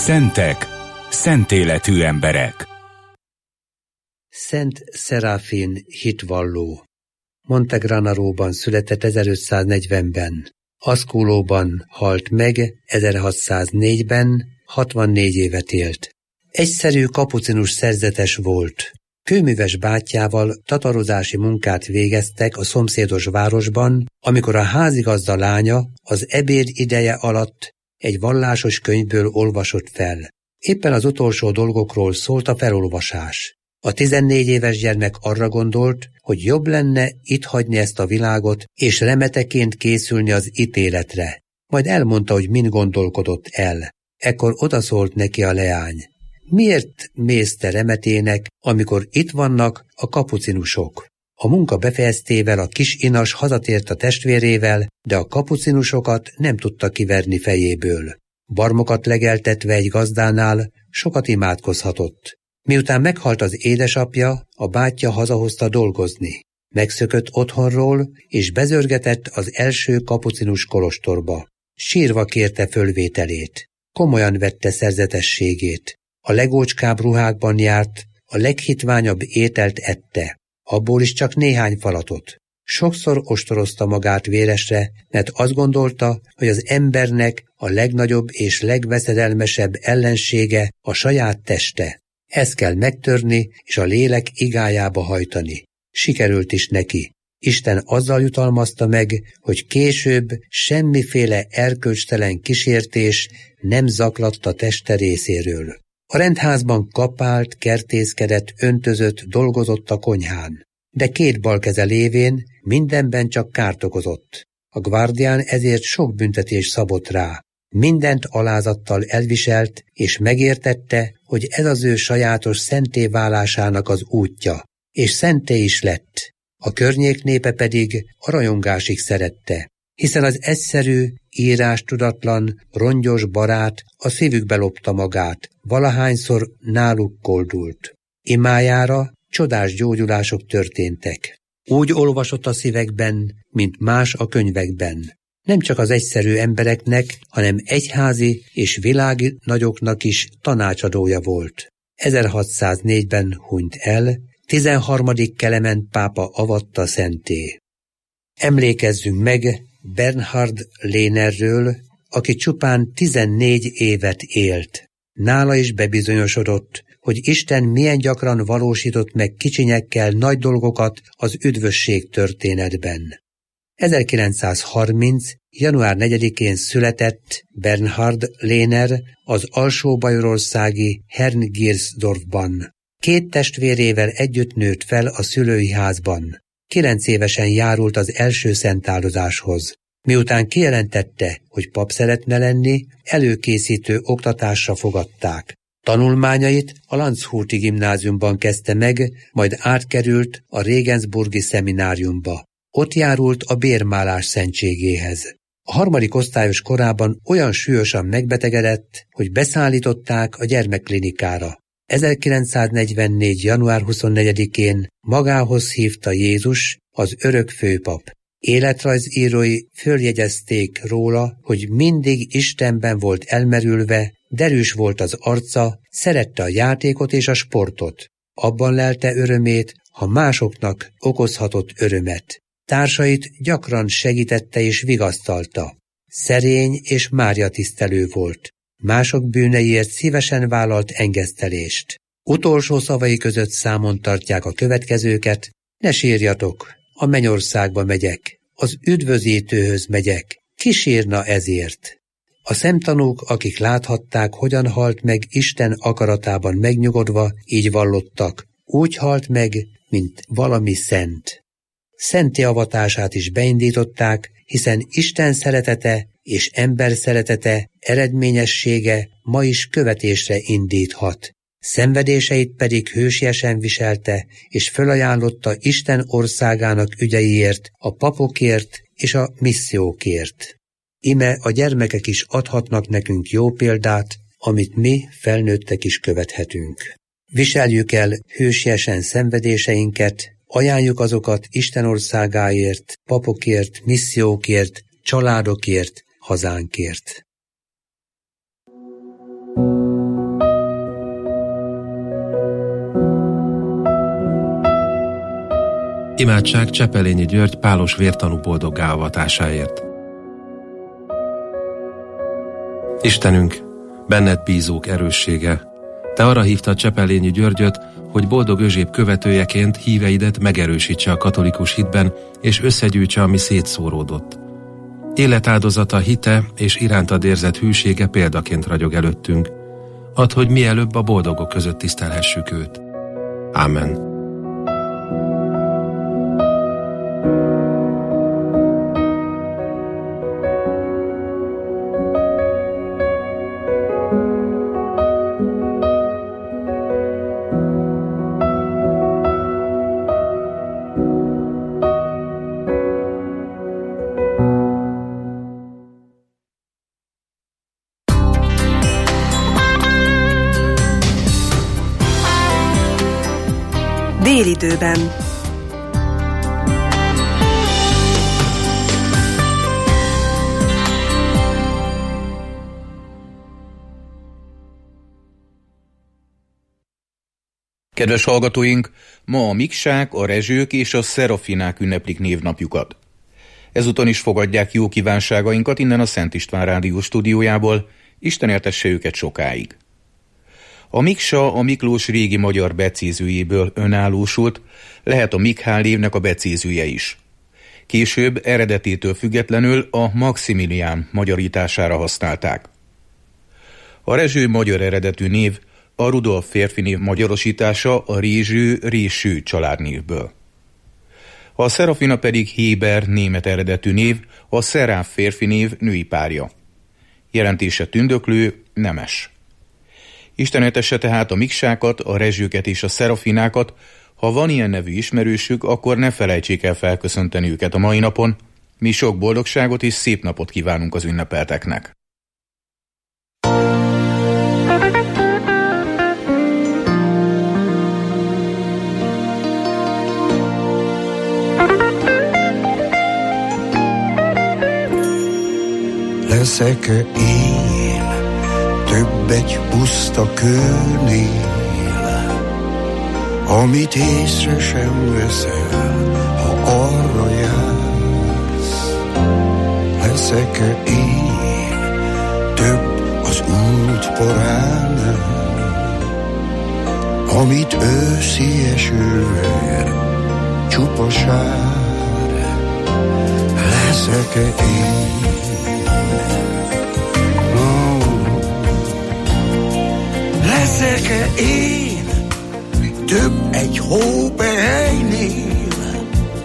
[SPEAKER 11] Szentek, szent életű emberek.
[SPEAKER 19] Szent Szeráfin hitvalló. Montegranaróban született ezerötszáznegyvenben. Asculóban halt meg ezerhatszáznégyben, hatvannégy évet élt. Egyszerű kapucinus szerzetes volt. Kőműves bátyjával tatarozási munkát végeztek a szomszédos városban, amikor a házigazda lánya az ebéd ideje alatt egy vallásos könyvből olvasott fel. Éppen az utolsó dolgokról szólt a felolvasás. A tizennégy éves gyermek arra gondolt, hogy jobb lenne itt hagyni ezt a világot, és remeteként készülni az ítéletre. Majd elmondta, hogy mind gondolkodott el. Ekkor odaszólt neki a leány. Miért mész te remetének, amikor itt vannak a kapucinusok? A munka befejeztével a kis inas hazatért a testvérével, de a kapucinusokat nem tudta kiverni fejéből. Barmokat legeltetve egy gazdánál sokat imádkozhatott. Miután meghalt az édesapja, a bátyja hazahozta dolgozni. Megszökött otthonról, és bezörgetett az első kapucinus kolostorba. Sírva kérte fölvételét. Komolyan vette szerzetességét. A legócskább ruhákban járt, a leghitványabb ételt ette. Abból is csak néhány falatot. Sokszor ostorozta magát véresre, mert azt gondolta, hogy az embernek a legnagyobb és legveszedelmesebb ellensége a saját teste. Ezt kell megtörni, és a lélek igájába hajtani. Sikerült is neki. Isten azzal jutalmazta meg, hogy később semmiféle erkölcstelen kísértés nem zaklatta teste részéről. A rendházban kapált, kertészkedett, öntözött, dolgozott a konyhán. De két balkeze lévén mindenben csak kárt okozott. A guardián ezért sok büntetés szabott rá. Mindent alázattal elviselt, és megértette, hogy ez az ő sajátos szenté válásának az útja. És szenté is lett. A környék népe pedig a rajongásig szerette, hiszen az egyszerű, írástudatlan, rongyos barát a szívükbe lopta magát, valahányszor náluk koldult. Imájára csodás gyógyulások történtek. Úgy olvasott a szívekben, mint más a könyvekben. Nem csak az egyszerű embereknek, hanem egyházi és világi nagyoknak is tanácsadója volt. ezerhatszáznégyben hunyt el, tizenharmadik Klement pápa avatta szenté. Emlékezzünk meg Bernhard Lehnerről, aki csupán tizennégy évet élt. Nála is bebizonyosodott, hogy Isten milyen gyakran valósított meg kicsinyekkel nagy dolgokat az üdvösség történetben. ezerkilencszázharminc. január negyedikén született Bernhard Lehner az alsó-bajorországi Herngirsdorfban. Két testvérével együtt nőtt fel a szülői házban. Kilenc évesen járult az első szentáldozáshoz. Miután kijelentette, hogy pap szeretne lenni, előkészítő oktatásra fogadták. Tanulmányait a Landshuti gimnáziumban kezdte meg, majd átkerült a Regensburgi szemináriumba. Ott járult a bérmálás szentségéhez. A harmadik osztályos korában olyan súlyosan megbetegedett, hogy beszállították a gyermekklinikára. ezerkilencszáznegyvennégy. január huszonnegyedikén magához hívta Jézus, az örök főpap. Életrajzírói följegyezték róla, hogy mindig Istenben volt elmerülve, derűs volt az arca, szerette a játékot és a sportot. Abban lelte örömét, ha másoknak okozhatott örömet. Társait gyakran segítette és vigasztalta. Szerény és Mária-tisztelő volt. Mások bűneiért szívesen vállalt engesztelést. Utolsó szavai között számon tartják a következőket: ne sírjatok, a mennyországba megyek, az üdvözítőhöz megyek, ki sírna ezért? A szemtanúk, akik láthatták, hogyan halt meg Isten akaratában megnyugodva, így vallottak: úgy halt meg, mint valami szent. Szenté avatását is beindították, hiszen Isten szeretete és ember szeretete eredményessége ma is követésre indíthat. Szenvedéseit pedig hősiesen viselte, és fölajánlotta Isten országának ügyeiért, a papokért és a missziókért. Ime a gyermekek is adhatnak nekünk jó példát, amit mi felnőttek is követhetünk. Viseljük el hősiesen szenvedéseinket, ajánljuk azokat Isten országáért, papokért, missziókért, családokért, hazánkért.
[SPEAKER 13] Imádság Csepelényi György pálos vértanú boldoggá avatásáért. Istenünk, benned bízók erőssége, te arra hívtad Csepelényi Györgyöt, hogy boldog Özséb követőjeként híveidet megerősítse a katolikus hitben, és összegyűjtse, ami szétszóródott. Életáldozata, hite és irántad érzett hűsége példaként ragyog előttünk. Add, hogy mielőbb a boldogok között tisztelhessük őt. Ámen.
[SPEAKER 20] Délidőben.
[SPEAKER 21] Kedves hallgatóink, ma a miksák, a rezsők és a szerafinák ünneplik névnapjukat. Ezúton is fogadják jó kívánságainkat innen a Szent István Rádió stúdiójából, Isten éltesse őket sokáig. A miksa a Miklós régi magyar becézőjéből önállósult, lehet a Mikhál névnek a becézője is. Később eredetétől függetlenül a Maximilián magyarítására használták. A rezső magyar eredetű név a Rudolf férfi név magyarosítása a Rézső-Réső családnévből. A Szerafina pedig héber német eredetű név, a Szeráf férfi név női párja. Jelentése tündöklő, nemes. Isten éltesse tehát a miksákat, a rezsőket és a szerafinákat. Ha van ilyen nevű ismerősük, akkor ne felejtsék el felköszönteni őket a mai napon. Mi sok boldogságot és szép napot kívánunk az ünnepelteknek.
[SPEAKER 22] Leszek-e én több egy puszta kőnél, amit észre sem veszel, ha arra jársz? Leszek-e én több az út poránál, amit őszi esővel csupa sár? Leszek-e én Leszek-e én több egy hópehelynél,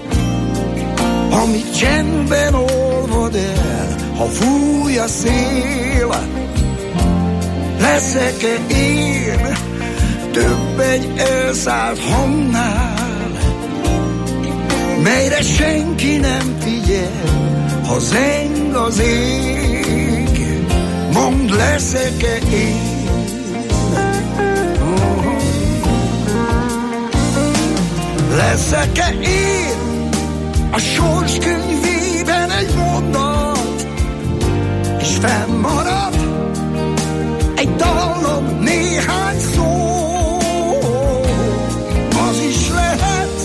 [SPEAKER 22] amit csendben olvad el, ha fúj a szél? Leszek-e én több egy elszállt hangnál, melyre senki nem figyel, ha zeng az ég? Mondd, leszek-e én Leszek-e én a sors könyvében egy mondat, és fennmarad egy dallam néhány szó? Az is lehet,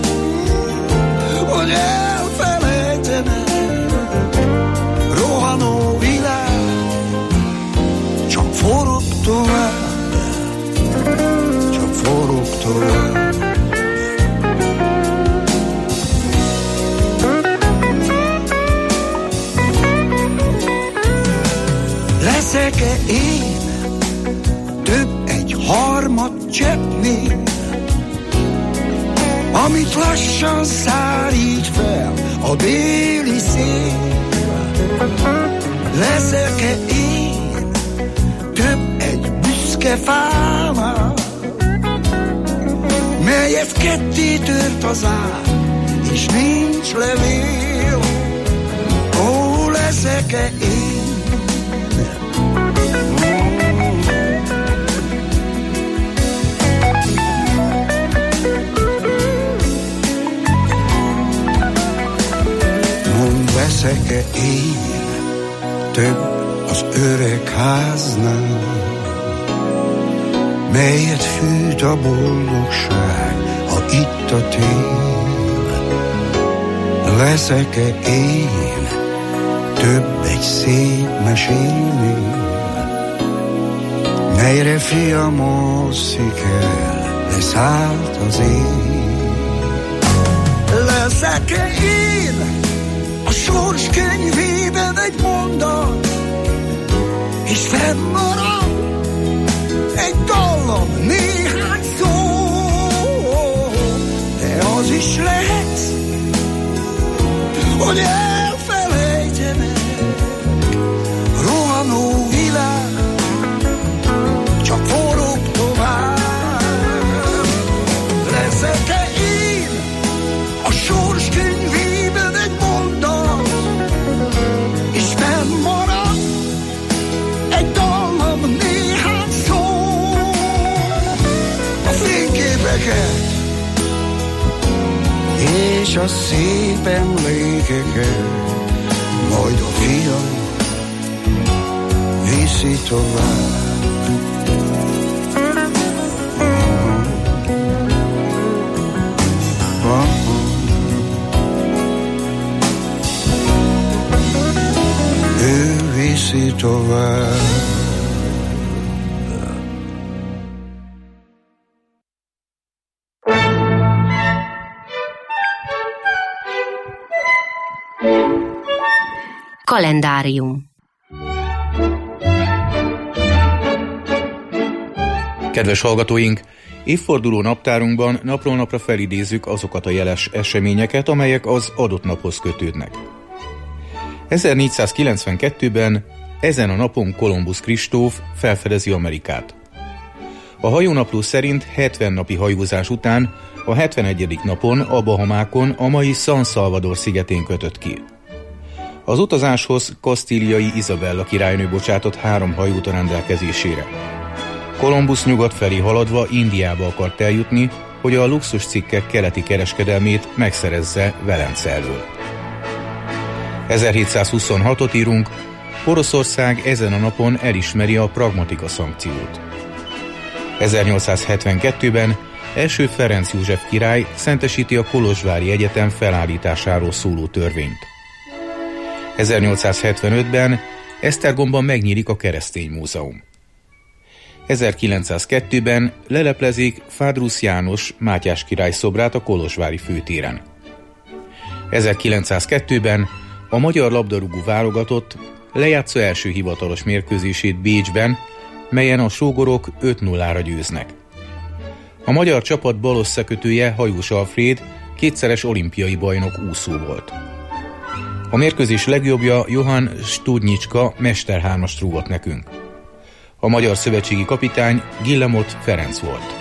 [SPEAKER 22] hogy elfelejtenem, rohanó világ, csak forog tovább, csak forog tovább. Leszek-e én több egy harmad cseppnél, amit lassan szárít fel a déli szél? Leszek-e én több egy büszke fánál, melyet ketté tört az ár, és nincs levél? Ó, leszek-e én Leszek-e én több az öreg háznál, melyet fűt a boldogság, ha itt a tél? leszek-e én több egy szép mesélmény, melyre fiam alszik el, leszállt az ég. Leszek-e én a sors könyvében egy mondat, és fennmarad egy dallam, néhány szó, de az is lehet, hogy elfelejtenek. Rohanó világ csak forog tovább. Leszek-e én a sors könyvében egy mondat, és fennmarad egy dallam, néhány szó, a fényképeket és a szép emlékeket majd a fiam viszi tovább. Ő viszi tovább.
[SPEAKER 10] Kalendárium.
[SPEAKER 21] Kedves hallgatóink, évforduló naptárunkban napról napra felidézzük azokat a jeles eseményeket, amelyek az adott naphoz kötődnek. ezernégyszázkilencvenkettőben ezen a napon Kolumbusz Kristóf felfedezi Amerikát. A hajónapló szerint hetven napi hajózás után a hetvenegyedik napon a Bahamákon, a mai San Salvador szigetén kötött ki. Az utazáshoz kasztíliai Izabella királynő bocsátott három hajót a rendelkezésére. Kolumbusz nyugat felé haladva Indiába akart eljutni, hogy a luxus cikkek keleti kereskedelmét megszerezze Velence elől. ezerhétszázhuszonhatot írunk, Oroszország ezen a napon elismeri a pragmatika szankciót. ezernyolcszázhetvenkettőben első Ferenc József király szentesíti a Kolozsvári Egyetem felállításáról szóló törvényt. ezernyolcszázhetvenötben Esztergomban megnyílik a Keresztény Múzeum. ezerkilencszázkettőben leleplezik Fádrusz János Mátyás király szobrát a Kolozsvári főtéren. ezerkilencszázkettőben a magyar labdarúgó válogatott lejátsza első hivatalos mérkőzését Bécsben, melyen a sógorok öt nullára győznek. A magyar csapat bal összekötője Hajós Alfréd kétszeres olimpiai bajnok úszó volt. A mérkőzés legjobbja Johann Studnicska mesterhármast rúgott nekünk. A magyar szövetségi kapitány Guillemot Ferenc volt.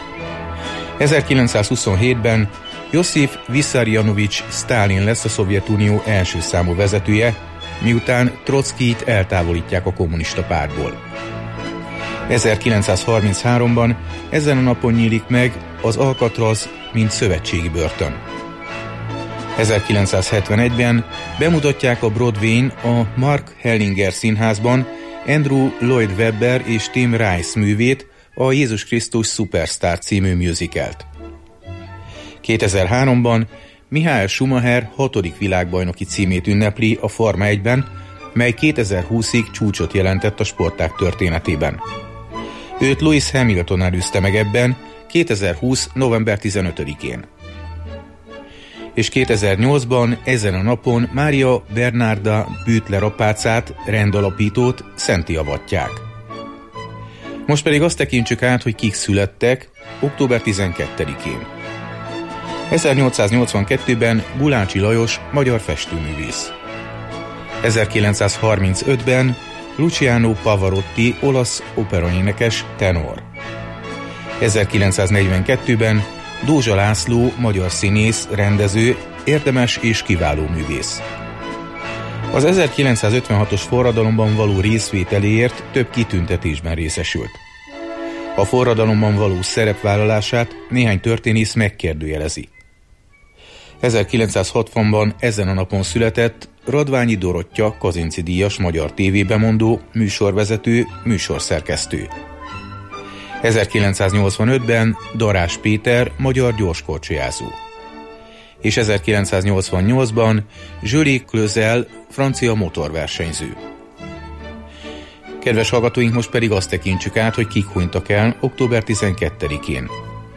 [SPEAKER 21] ezerkilencszázhuszonhétben Josif Vissarionovics Sztálin lesz a Szovjetunió első számú vezetője, miután Trockijt eltávolítják a kommunista pártból. ezerkilencszázharmincháromban ezen a napon nyílik meg az Alcatraz, mint szövetségi börtön. ezerkilencszázhetvenegyben bemutatják a Broadwayn a Mark Hellinger színházban Andrew Lloyd Webber és Tim Rice művét, a Jézus Krisztus Superstar című musicalt. kétezer-háromban Michael Schumacher hatodik világbajnoki címét ünnepli a Forma egyben, mely kétezer-húszig csúcsot jelentett a sportág történetében. Őt Lewis Hamilton előzte meg ebben kétezer-húsz. november tizenötödikén. És kétezer-nyolcban ezen a napon Mária Bernarda Büttler apácát, rendalapítót szentté avatják. Most pedig azt tekintsük át, hogy kik születtek október tizenkettedikén. ezernyolcszáznyolcvankettőben Gulácsi Lajos, magyar festőművész. ezerkilencszázharmincötben Luciano Pavarotti, olasz operaénekes, tenor. ezerkilencszáznegyvenkettőben Dózsa László, magyar színész, rendező, érdemes és kiváló művész. Az ezerkilencszázötvenhatos forradalomban való részvételéért több kitüntetésben részesült. A forradalomban való szerepvállalását néhány történész megkérdőjelezi. ezerkilencszázhatvanban ezen a napon született Radványi Dorottya, Kazinczy díjas magyar tévébemondó, műsorvezető, műsorszerkesztő. ezerkilencszáznyolcvanötben Darás Péter, magyar gyorskorcsolyázó. és ezerkilencszáznyolcvannyolcban Julie Clauzel, francia motorversenyző. Kedves hallgatóink, most pedig azt tekintsük át, hogy kik hunytak el október tizenkettedikén.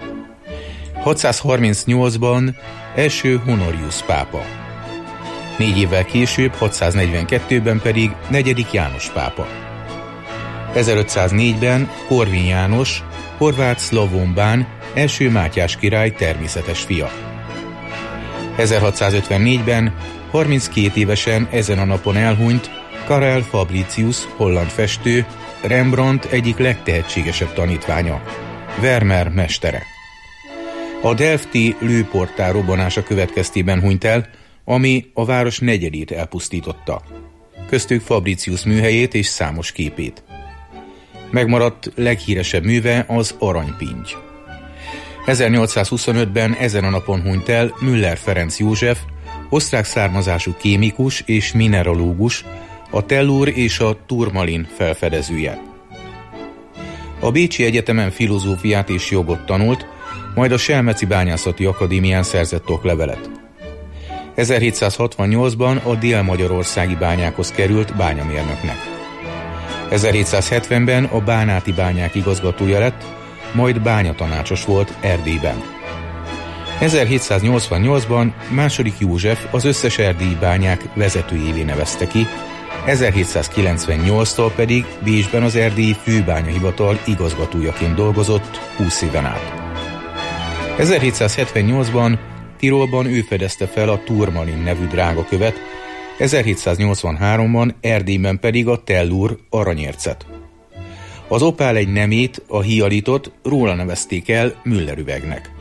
[SPEAKER 21] hatszázharmincnyolcban első Honorius pápa. Négy évvel később, hatszáznegyvenkettőben pedig negyedik János pápa. ezerötszáznégyben Korvin János, horvát szlovón bán, első Mátyás király természetes fia. ezerhatszázötvennégyben harminckét évesen ezen a napon elhunyt Karel Fabricius, holland festő, Rembrandt egyik legtehetségesebb tanítványa, Vermeer mestere. A delfti lőportál robbanása következtében hunyt el, ami a város negyedét elpusztította, köztük Fabricius műhelyét és számos képét. Megmaradt leghíresebb műve az Aranypinty. ezernyolcszázhuszonötben ezen a napon hunyt el Müller Ferenc József, osztrák származású kémikus és mineralógus, a tellúr és a turmalin felfedezője. A Bécsi Egyetemen filozófiát és jogot tanult, majd a Selmeci Bányászati Akadémián szerzett oklevelet. ezerhétszázhatvannyolcban a dél-magyarországi bányákhoz került bányamérnöknek. ezerhétszázhetvenben a bánáti bányák igazgatója lett, majd bányatanácsos volt Erdélyben. ezerhétszáznyolcvannyolcban második József az összes erdélyi bányák vezetőjévé nevezte ki, ezerhétszázkilencvennyolctól pedig Bécsben az erdélyi főbányahivatal igazgatójaként dolgozott húsz éven át. ezerhétszázhetvennyolcban Tirolban ő fedezte fel a turmalin nevű drágakövet, ezerhétszáznyolcvanháromban Erdélyben pedig a tellúr aranyércet. Az opál egy nemét, a hialitot róla nevezték el Müller üvegnek.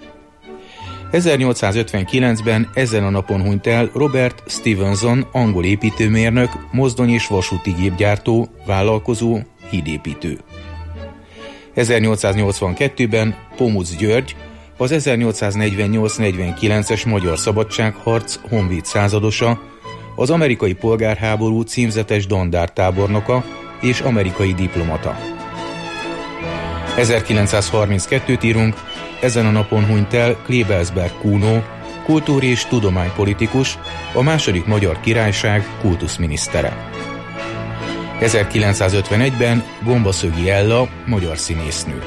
[SPEAKER 21] ezernyolcszázötvenkilencben ezen a napon hunyt el Robert Stevenson, angol építőmérnök, mozdony- és vasúti gépgyártó, vállalkozó, hídépítő. ezernyolcszáznyolcvankettőben Pomuc György, az ezernyolcszáznegyvennyolc-negyvenkilences magyar szabadságharc honvéd századosa, az amerikai polgárháború címzetes dandártábornoka és amerikai diplomata. ezerkilencszázharminckettőt írunk, ezen a napon hunyt el Klebelsberg Kuno, kultúr- és tudománypolitikus, a második magyar királyság kultuszminisztere. ezerkilencszázötvenegyben Gombaszögi Ella, magyar színésznő.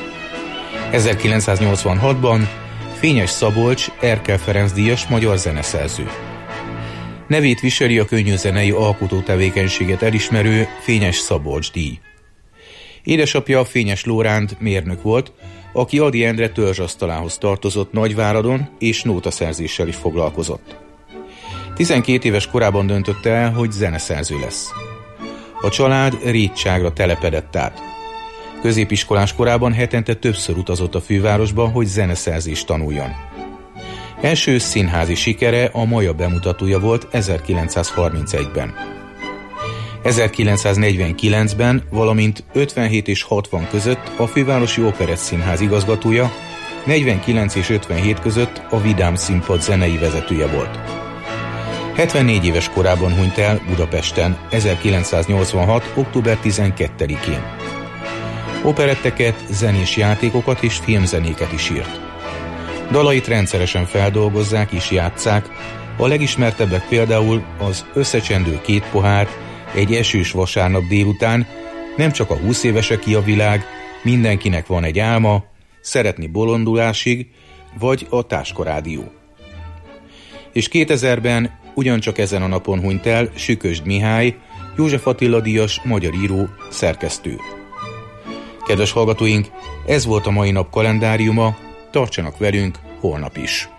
[SPEAKER 21] ezerkilencszáznyolcvanhatban Fényes Szabolcs, Erkel Ferenc díjas magyar zeneszerző. Nevét viseli a könnyűzenei alkotó tevékenységet elismerő Fényes Szabolcs díj. Édesapja Fényes Lóránd mérnök volt, aki Ady Endre törzsasztalához tartozott Nagyváradon, és nótaszerzéssel is foglalkozott. tizenkét éves korában döntötte el, hogy zeneszerző lesz. A család Rétságra telepedett át. Középiskolás korában hetente többször utazott a fővárosba, hogy zeneszerzést tanuljon. Első színházi sikere a Maja bemutatója volt ezerkilencszázharmincegyben. ezerkilencszáznegyvenkilencben, valamint ötvenhét és hatvan között a Fővárosi Operettszínház igazgatója, negyvenkilenc és ötvenhét között a Vidám Színpad zenei vezetője volt. hetvennégy éves korában hunyt el Budapesten ezerkilencszáznyolcvanhat. október tizenkettedikén. Operetteket, zenés játékokat és filmzenéket is írt. Dalait rendszeresen feldolgozzák és játsszák, a legismertebbek például az Összecsendő két pohár, Egy esős vasárnap délután, Nem csak a húsz éveseké a világ, Mindenkinek van egy álma, Szeretni bolondulásig, vagy a Táska Rádió. És kétezerben ugyancsak ezen a napon hunyt el Sükösd Mihály, József Attila díjas magyar író, szerkesztő. Kedves hallgatóink, ez volt a mai nap kalendáriuma, tartsanak velünk holnap is.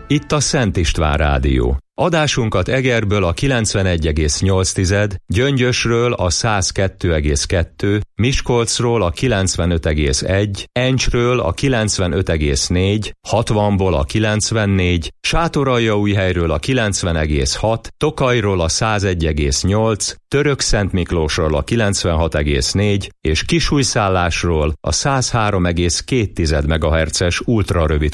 [SPEAKER 1] Itt a Szent István Rádió. Adásunkat Egerből a kilencvenegy egész nyolc, Gyöngyösről a száz kettő egész kettő, Miskolcról a kilencvenöt egész egy, Encsről a kilencvenöt egész négy, hatvanból a kilencvennégy, Sátoraljaújhelyről a kilencven egész hat, Tokajról a száz egy egész nyolc, Törökszentmiklósról a kilencvenhat egész négy és Kisújszállásról a száz három egész két megahertzes ultrarövid